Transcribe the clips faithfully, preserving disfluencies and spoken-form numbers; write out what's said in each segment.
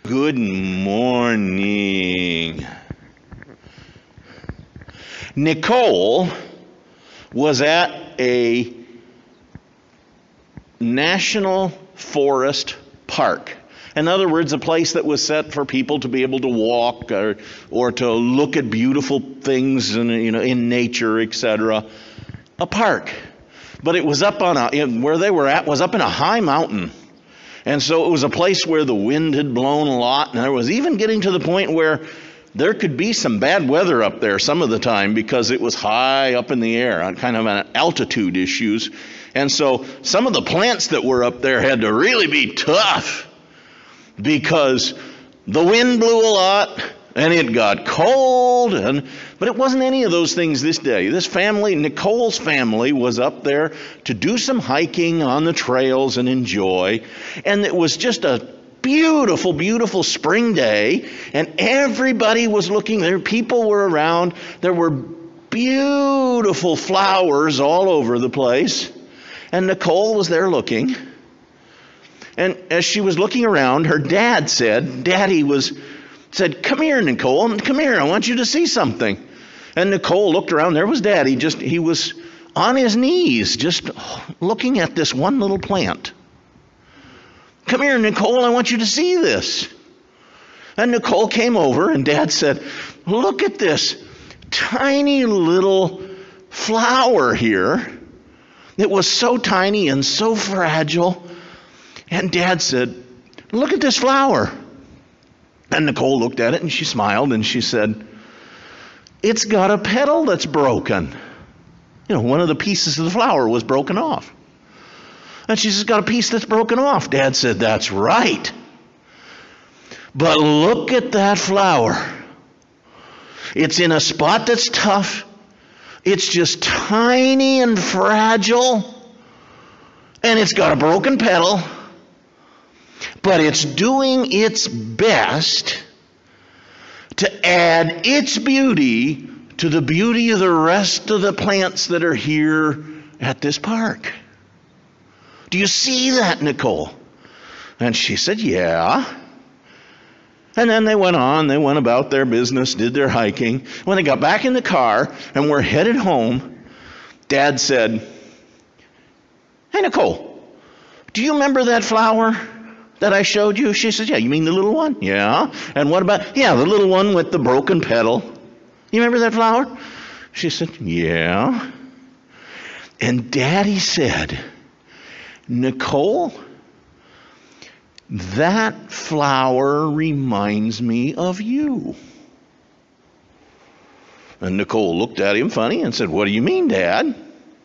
Good morning. Nicole was at a national forest park. In other words, a place that was set for people to be able to walk or, or to look at beautiful things in, you know, in nature, et cetera. A park. But it was up on a, where they were at was up in a high mountain. And so it was a place where the wind had blown a lot, and there was even getting to the point where there could be some bad weather up there some of the time because it was high up in the air, kind of an altitude issues. And so some of the plants that were up there had to really be tough because the wind blew a lot and it got cold, and but it wasn't any of those things this day. This family, Nicole's family, was up there to do some hiking on the trails and enjoy. And it was just a beautiful, beautiful spring day, and everybody was looking there. People were around. There were beautiful flowers all over the place. And Nicole was there looking. And as she was looking around, her dad said, Daddy was said, "Come here, Nicole, come here, I want you to see something." And Nicole looked around, there was Daddy, just he was on his knees, just looking at this one little plant. "Come here, Nicole, I want you to see this." And Nicole came over, and Dad said, "Look at this tiny little flower here. It was so tiny and so fragile." And Dad said, "Look at this flower." And Nicole looked at it and she smiled and she said, "It's got a petal that's broken." You know, one of the pieces of the flower was broken off. And she says, "Got a piece that's broken off." Dad said, "That's right. But look at that flower. It's in a spot that's tough. It's just tiny and fragile. And it's got a broken petal. But it's doing its best to add its beauty to the beauty of the rest of the plants that are here at this park. Do you see that, Nicole?" And she said, "Yeah." And then they went on, they went about their business, did their hiking. When they got back in the car and were headed home, Dad said, "Hey, Nicole, do you remember that flower that I showed you?" She said, "Yeah." "You mean the little one?" "Yeah." "And what about?" "Yeah, the little one with the broken petal. You remember that flower?" She said, "Yeah." And Daddy said, "Nicole, that flower reminds me of you." And Nicole looked at him funny and said, "What do you mean, Dad?"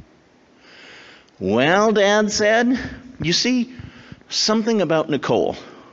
"Well," Dad said, "you see, something about Nicole.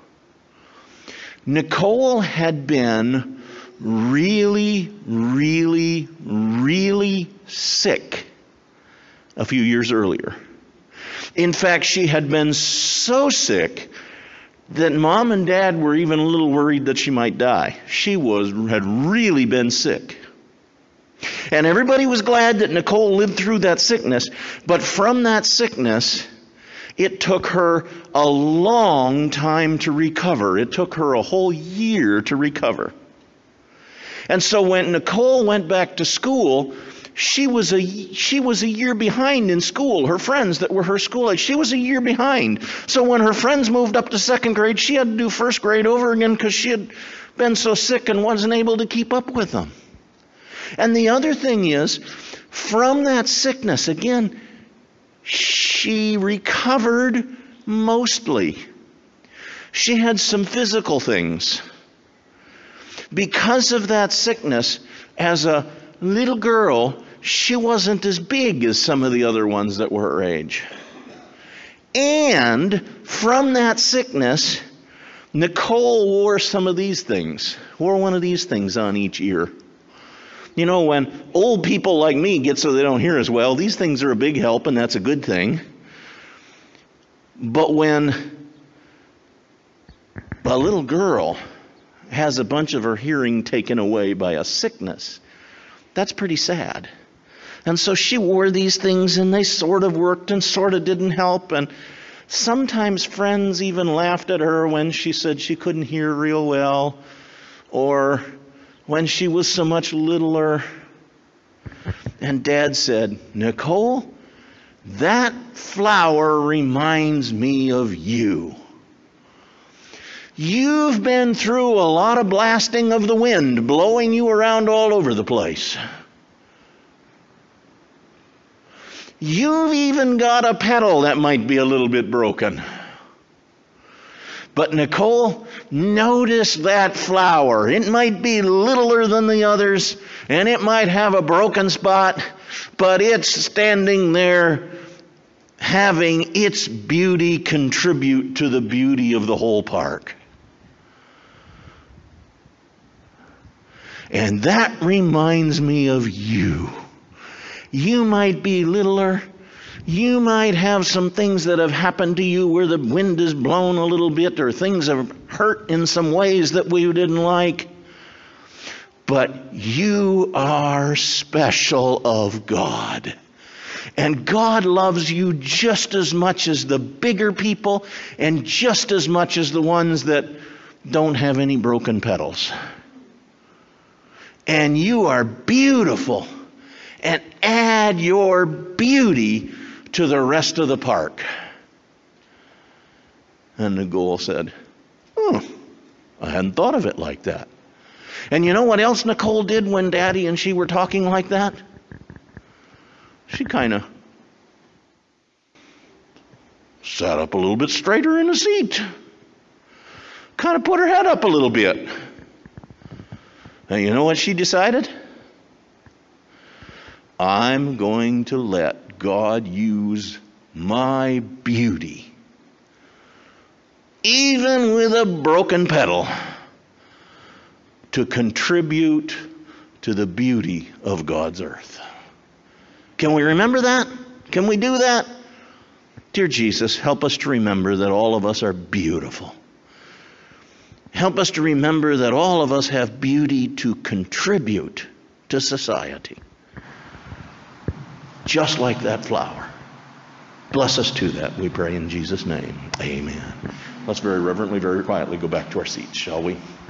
Nicole had been really, really, really sick a few years earlier. In fact, she had been so sick that Mom and Dad were even a little worried that she might die. She was had really been sick. And everybody was glad that Nicole lived through that sickness, but from that sickness, it took her a long time to recover. It took her a whole year to recover. And so when Nicole went back to school, she was a she was a year behind in school. Her friends that were her school age, she was a year behind. So when her friends moved up to second grade, she had to do first grade over again because she had been so sick and wasn't able to keep up with them. And the other thing is, from that sickness, again, she recovered mostly. She had some physical things. Because of that sickness, as a little girl, she wasn't as big as some of the other ones that were her age. And from that sickness, Nicole wore some of these things, wore one of these things on each ear. You know, when old people like me get so they don't hear as well, these things are a big help, and that's a good thing. But when a little girl has a bunch of her hearing taken away by a sickness, that's pretty sad. And so she wore these things, and they sort of worked and sort of didn't help. And Sometimes friends even laughed at her when she said she couldn't hear real well, or when she was so much littler. And Dad said, "Nicole, that flower reminds me of you. You've been through a lot of blasting of the wind, blowing you around all over the place. You've even got a petal that might be a little bit broken. But Nicole, notice that flower. It might be littler than the others, and it might have a broken spot, but it's standing there having its beauty contribute to the beauty of the whole park. And that reminds me of you. You might be littler. You might have some things that have happened to you where the wind has blown a little bit, or things have hurt in some ways that we didn't like. But you are special of God. And God loves you just as much as the bigger people, and just as much as the ones that don't have any broken petals. And you are beautiful. And add your beauty to the rest of the park. And Nicole said, "Oh, I hadn't thought of it like that." And you know what else Nicole did when Daddy and she were talking like that? She kind of sat up a little bit straighter in the seat. Kind of put her head up a little bit. And you know what she decided? I'm going to let God use my beauty, even with a broken petal, to contribute to the beauty of God's earth. Can we remember that? Can we do that? Dear Jesus, help us to remember that all of us are beautiful. Help us to remember that all of us have beauty to contribute to society. Just like that flower. Bless us to that, we pray in Jesus' name. Amen. Let's very reverently, very quietly go back to our seats, shall we?